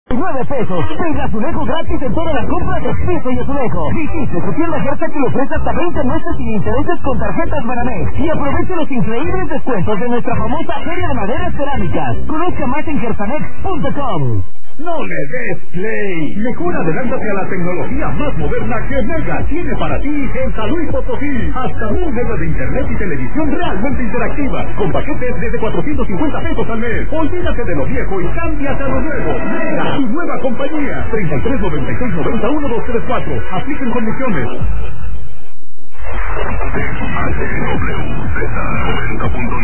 pesos. Tenga azulejo gratis en toda la compra de piso y azulejo. Visite su tienda cerca que le ofrece hasta 20 meses sin intereses con tarjetas Banamex. Y aproveche los increíbles descuentos de nuestra famosa Feria de Maderas Cerámicas. Conozca más en gersanex.com. No le des play. Mejor adelántate a la tecnología más moderna que Mega tiene para ti en San Luis Potosí. Hasta 1 megas de internet y televisión realmente interactiva, con paquetes desde 450 pesos al mes. Olvídate de lo viejo y cámbiate a lo nuevo. Mega, tu nueva compañía. 33 96 91 234. Apliquen condiciones.